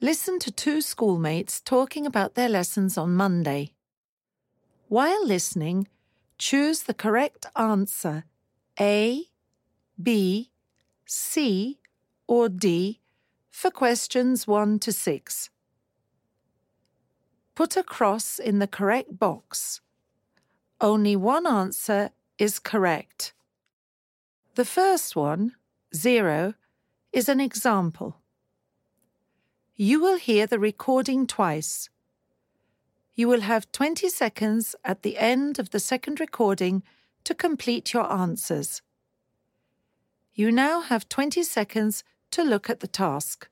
Listen to two schoolmates talking about their lessons on Monday. While listening, choose the correct answer A, B, C, or D for questions 1 to 6. Put a cross in the correct box. Only one answer is correct. The first one, 0, is an example. You will hear the recording twice. You will have 20 seconds at the end of the second recording to complete your answers. You now have 20 seconds to look at the task.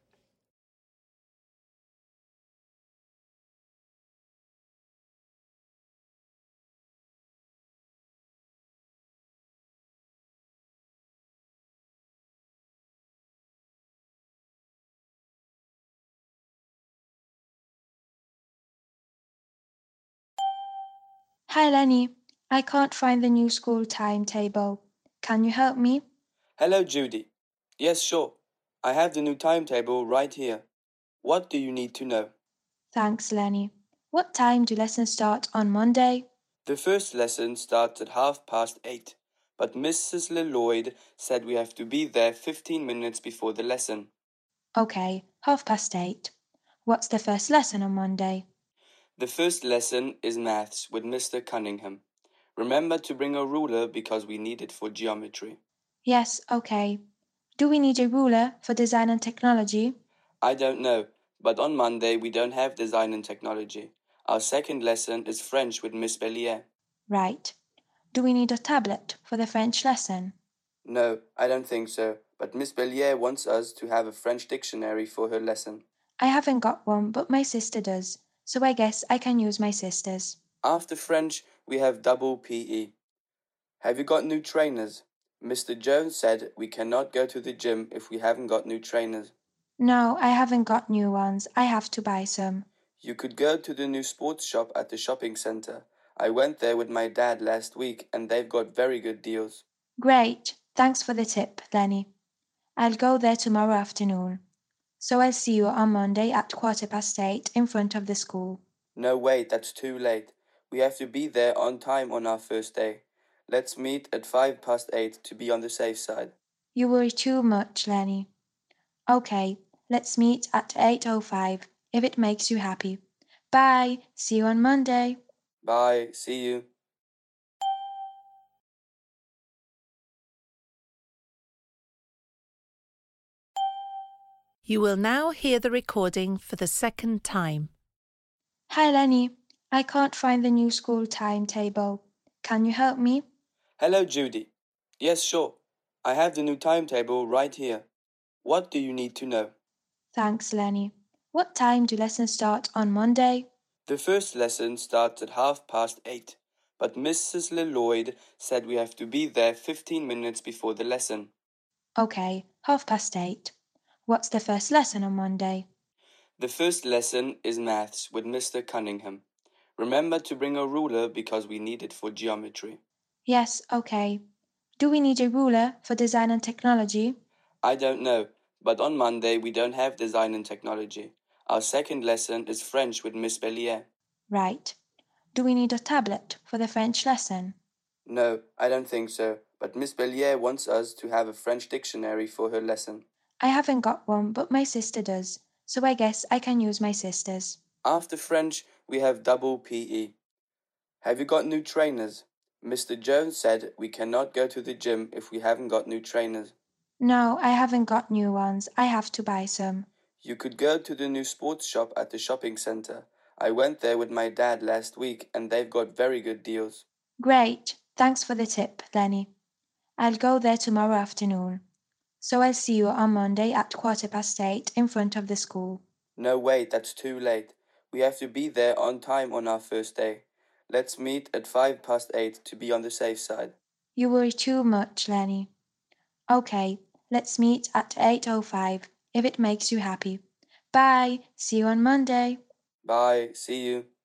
Hi Lenny, I can't find the new school timetable. Can you help me? Hello Judy. Yes, sure. I have the new timetable right here. What do you need to know? Thanks, Lenny. What time do lessons start on Monday? The first lesson starts at 8:30, but Mrs. Lloyd said we have to be there 15 minutes before the lesson. Okay, 8:30. What's the first lesson on Monday? The first lesson is maths with Mr. Cunningham. Remember to bring a ruler because we need it for geometry. Yes, okay. Do we need a ruler for design and technology? I don't know, but on Monday we don't have design and technology. Our second lesson is French with Miss Bellier. Right. Do we need a tablet for the French lesson? No, I don't think so, but Miss Bellier wants us to have a French dictionary for her lesson. I haven't got one, but my sister does, so I guess I can use my sister's. After French, we have double PE. Have you got new trainers? Mr. Jones said we cannot go to the gym if we haven't got new trainers. No, I haven't got new ones. I have to buy some. You could go to the new sports shop at the shopping center. I went there with my dad last week and they've got very good deals. Great. Thanks for the tip, Lenny. I'll go there tomorrow afternoon. So I'll see you on Monday at 8:15 in front of the school. No, wait, that's too late. We have to be there on time on our first day. Let's meet at 8:05 to be on the safe side. You worry too much, Lenny. Okay, let's meet at 8:05 if it makes you happy. Bye. See you on Monday. Bye, see you. You will now hear the recording for the second time. Hi, Lenny. I can't find the new school timetable. Can you help me? Hello, Judy. Yes, sure. I have the new timetable right here. What do you need to know? Thanks, Lenny. What time do lessons start on Monday? The first lesson starts at 8:30, but Mrs. Lloyd said we have to be there 15 minutes before the lesson. Okay, 8:30. What's the first lesson on Monday? The first lesson is maths with Mr. Cunningham. Remember to bring a ruler because we need it for geometry. Yes, okay. Do we need a ruler for design and technology? I don't know, but on Monday we don't have design and technology. Our second lesson is French with Miss Bellier. Right. Do we need a tablet for the French lesson? No, I don't think so, but Miss Bellier wants us to have a French dictionary for her lesson. I haven't got one, but my sister does, so I guess I can use my sister's. After French, we have double PE. Have you got new trainers? Mr. Jones said we cannot go to the gym if we haven't got new trainers. No, I haven't got new ones. I have to buy some. You could go to the new sports shop at the shopping center. I went there with my dad last week and they've got very good deals. Great. Thanks for the tip, Lenny. I'll go there tomorrow afternoon. So I'll see you on Monday at 8:15 in front of the school. No, wait, that's too late. We have to be there on time on our first day. Let's meet at 8:05 to be on the safe side. You worry too much, Lenny. Okay, let's meet at 8:05 if it makes you happy. Bye. See you on Monday. Bye, see you.